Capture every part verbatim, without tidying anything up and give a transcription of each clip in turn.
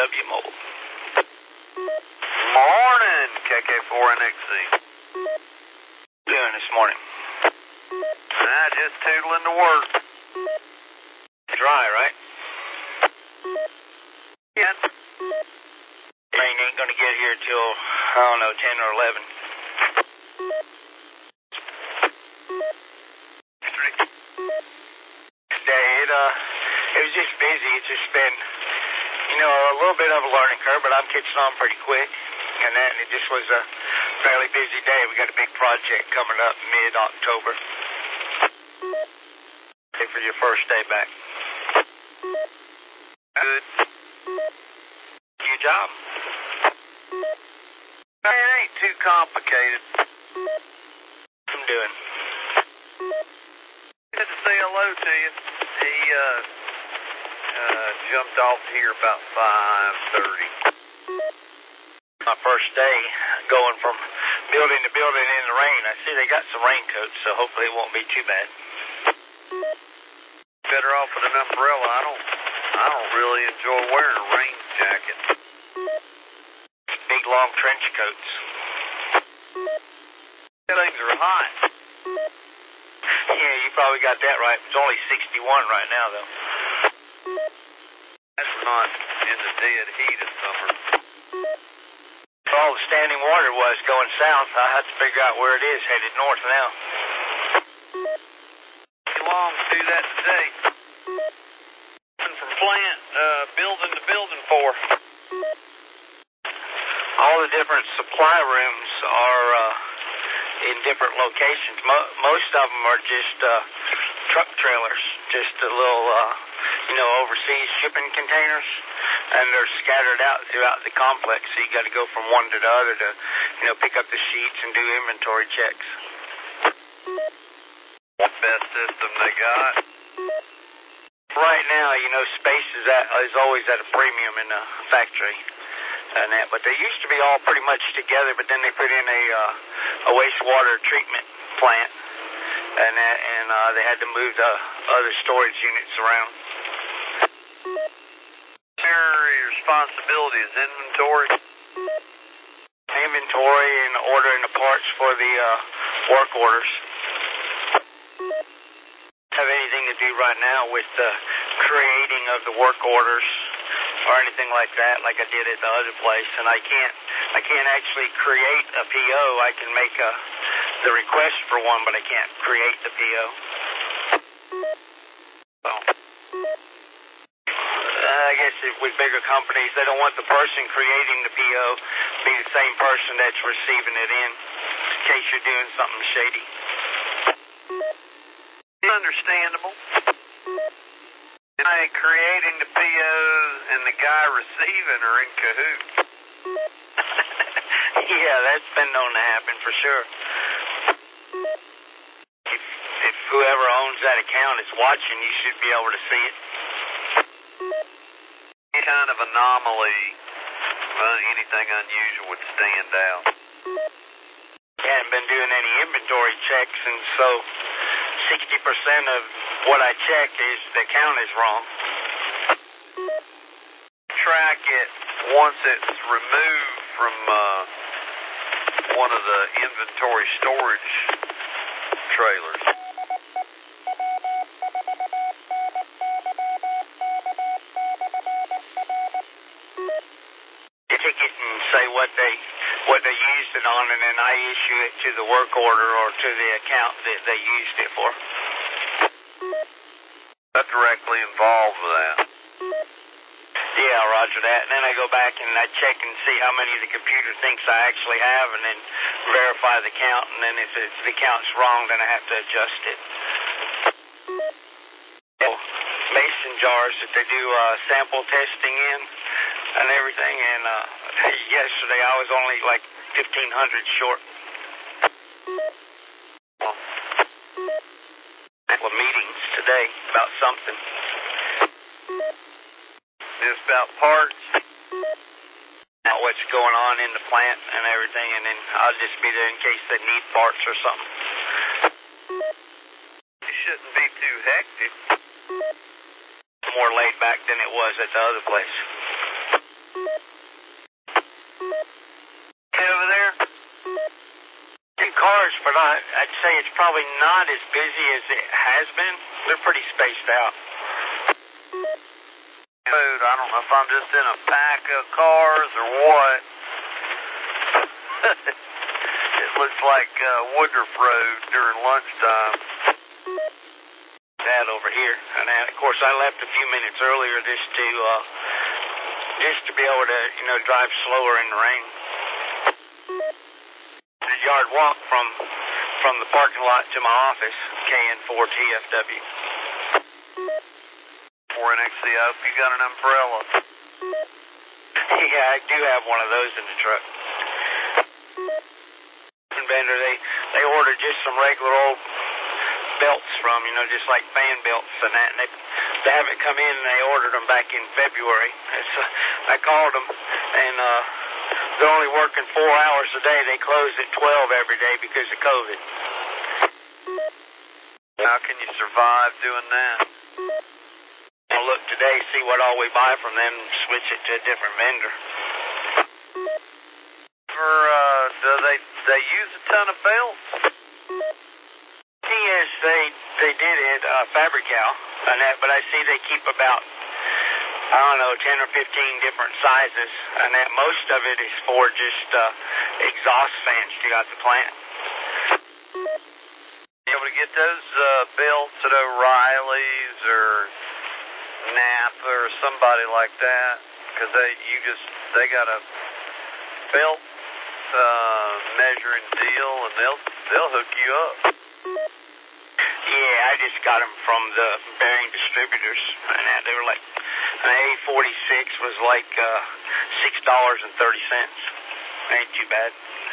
W Mobile. Morning, K K four N X Z. Doing this morning? Ah, just tootling to work. Dry, right? Yeah. Rain ain't gonna get here till, I don't know, ten or eleven. Today, it, uh, it was just busy. It's just been, you know, a little bit of a learning curve, but I'm catching on pretty quick. And then it just was a fairly busy day. We got a big project coming up mid-October. For your first day back. Good. Your job? It ain't too complicated. I'm doing. Good to say hello to you. He, uh, uh, jumped off here about five thirty. My first day going from building to building in the rain. I see they got some raincoats, so hopefully it won't be too bad. Better off with an umbrella. I don't, I don't really enjoy wearing a rain jacket. Big long trench coats. Things are hot. Yeah, you probably got that right. It's only sixty-one right now, though. That's not in the dead heat of summer. All the standing water was going south. I had to figure out where it is, headed north now. Long to do that today. From plant, uh, building to building for. All the different supply rooms are uh, in different locations. Mo- most of them are just uh, truck trailers, just a little, uh, you know, overseas shipping containers, and they're scattered out throughout the complex. So you got to go from one to the other to, you know, pick up the sheets and do inventory checks. Best system they got. Right now, you know, space is at, is always at a premium in the factory, and that. But they used to be all pretty much together. But then they put in a uh, a wastewater treatment plant, and that, and uh, they had to move the other storage units around. Your responsibility is inventory. Inventory and ordering the parts for the uh, work orders. Have anything to do right now with the creating of the work orders or anything like that, like I did at the other place. And I can't, I can't actually create a P O. I can make a the request for one, but I can't create the P O. So, uh, I guess if with bigger companies, they don't want the person creating the P O be the same person that's receiving it in, in case you're doing something shady. Understandable. I creating the P Os and the guy receiving are in cahoots. Yeah, that's been known to happen for sure. If, if whoever owns that account is watching, you should be able to see it. Any kind of anomaly, uh, anything unusual would stand out. I haven't been doing any inventory checks, and so sixty percent of what I check is the count is wrong. Track it once it's removed from uh, one of the inventory storage trailers. You ticket and say what they what they used it on, and then I issue it to the work order or to the account that they used it for. Not directly involved with that. Yeah, roger that. And then I go back and I check and see how many the computer thinks I actually have, and then verify the count. And then if, it, if the count's wrong, then I have to adjust it. So, mason jars that they do uh, sample testing in and everything. And uh, yesterday I was only like fifteen hundred short. Well, couple of meetings today about something. Just about parts. About what's going on in the plant and everything, and then I'll just be there in case they need parts or something. It shouldn't be too hectic. More laid back than it was at the other place. Okay over there? In cars, but I, I'd say it's probably not as busy as it has been. They're pretty spaced out. Dude, I don't know if I'm just in a pack of cars or what. It looks like uh, Woodruff Road during lunchtime. That over here, and then, of course I left a few minutes earlier just to uh, just to be able to you know drive slower in the rain. The yard walk from from the parking lot to my office, K N four T F W. four N X C, I hope you got an umbrella. Yeah, I do have one of those in the truck. Vendor, they they ordered just some regular old belts from, you know, just like fan belts and that, and they, they haven't come in, and they ordered them back in February. So I called them, and uh, they're only working four hours a day. They close at twelve every day because of COVID. How can you survive doing that? I'll look today, see what all we buy from them, and switch it to a different vendor. For, uh, do they, they use a ton of belts? Yes, they they did it, uh, Fabri-Cal, and that, but I see they keep about, I don't know, ten or fifteen different sizes, and that most of it is for just uh, exhaust fans throughout the plant. You able to get those uh, belts at O'Reilly's or Napa or somebody like that? Because they, you just, they got a belt uh, measuring deal, and they'll they'll hook you up. Yeah, I just got them from the bearing distributors, and that, they were like, an A forty-six was like uh, six dollars and thirty cents. Ain't too bad.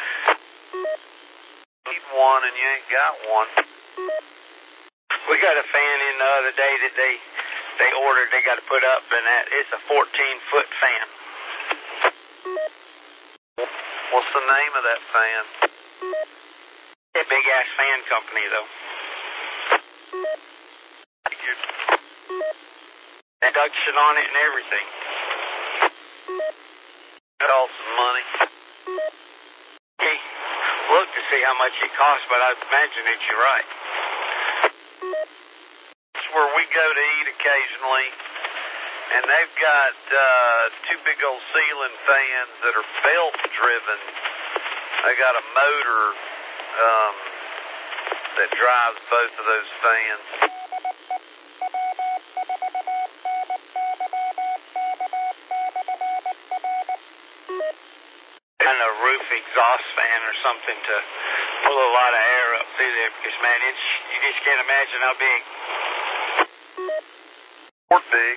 Need one and you ain't got one. We got a fan in the other day that they they ordered, they got to put up, and that it's a fourteen foot fan. What's the name of that fan? A big ass fan company though. Induction on it and everything. Cost some money. Hey, look to see how much it costs, but I imagine that you're right. It's where we go to eat occasionally, and they've got uh, two big old ceiling fans that are belt driven. They got a motor um, that drives both of those fans. Kind of roof exhaust fan or something to pull a lot of air up through there, because man, it's you just can't imagine how big. Or big.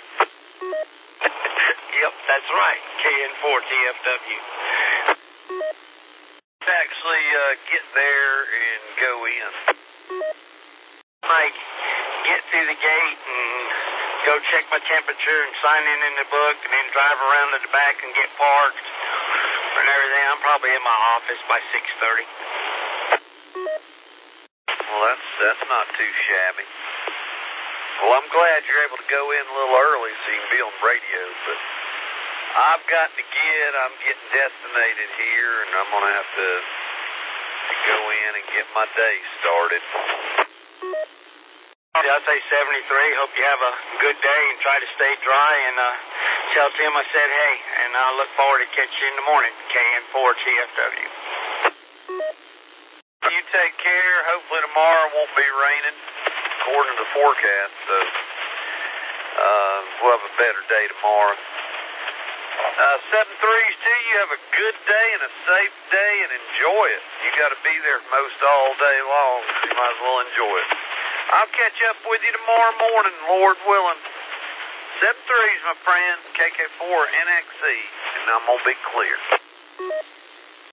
Yep, that's right. K N four T F W. Actually uh, get there and go in. Like, get through the gate and go check my temperature and sign in in the book, and then drive around to the back and get parked and everything. I'm probably in my office by six thirty. Well, that's that's not too shabby. Well, I'm glad you're able to go in a little early so you can be on radio, but I've got to get, I'm getting destinated here, and I'm going to have to go in and get my day started. I'll say seventy-three. Hope you have a good day and try to stay dry, and uh, tell Tim I said hey, and I look forward to catching you in the morning, K N four T F W. You take care. Hopefully tomorrow won't be raining, according to the forecast, so uh, we'll have a better day tomorrow. Uh, seven threes to you. Have a good day and a safe day, and enjoy it. You got to be there most all day long, so you might as well enjoy it. I'll catch up with you tomorrow morning, Lord willing. seven threes, my friend. K K four N X C, and I'm going to be clear.